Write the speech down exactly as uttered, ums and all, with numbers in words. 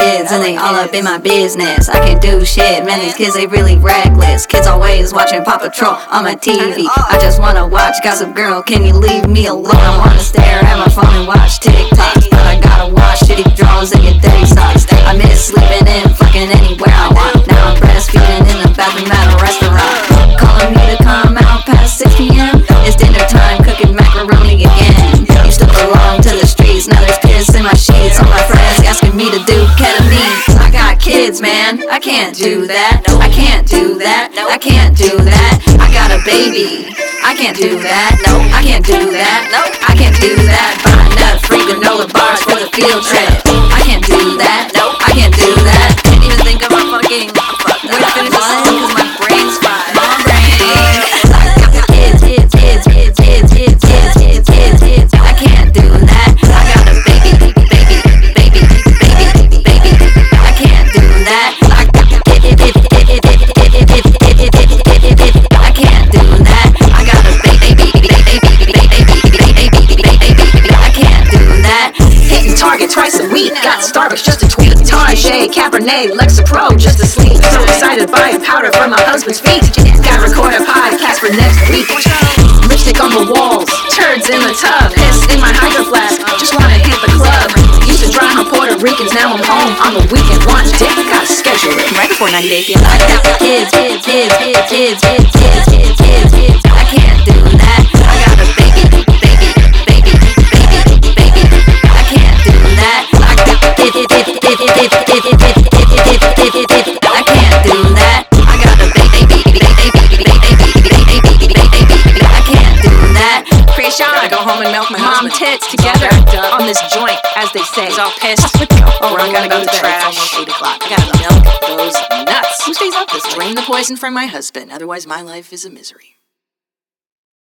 kids and they all up in my business. I can't do shit, man, these kids, they really reckless. Kids always watching Paw Patrol on my T V. I just wanna watch Gossip Girl, can you leave me alone? I wanna stare at my phone and watch TikToks, but I gotta wash shitty drawers and get dirty socks. I miss sleeping in fucking anywhere I want. Now I'm breastfeeding in the bathroom at a restaurant. Calling me to come out past six p m It's dinner time, cooking macaroni again. Used to belong to the streets, now there's piss in my sheets. All my friends asking me to do ketamine. I got kids, man, I can't do that. I can't do that, I can't do that. I got a baby, I can't do that. No, I can't do that. No, I can't do that. Buying up free granola bars for the field trip. I can't do that. No, I can't do that. Can't even think of a fucking fuck. We're finished because my brain's fried. My brain. I got kids, kids, kids, kids, kids, kids, kids, kids, kids, kids. I can't do that. I got a baby, baby, baby, baby, baby. I can't do that. I got it, it, it, it, it, it, it, it, it, it, it, it. I can't do that. I got a baby, baby, baby, baby, baby, baby. I can't do that. Hitting Target twice a week. Got Starbucks just a tweet. Target, Cabernet, Lexapro just to sleep. So excited buying powder for my husband's feet. Got record a podcast for next week. Lipstick on the walls, turds in the tub, piss in my hydro flask. Just wanna hit the club. Used to drive on Puerto Ricans, now I'm home on the weekend. Want dick, gotta schedule it right before ninety day field. I got kids, kids, kids, kids, kids, kids, kids, kids, kids, kids. I can't do that. I got a baby, baby, baby, baby, baby. I can't do that. I got it, it, it, it, it, it, it, it, it, it, it, it, it. I can't do that. I got a baby, baby, baby, baby, baby, baby, baby. I can't do that. Creation, I go home and milk my mom tits together on this joint, as they say. He's all pissed. Oh, I gotta go to the trash. It's almost eight o'clock. I gotta milk those nuts. Who stays up this late? Drain the poison from my husband, otherwise my life is a misery.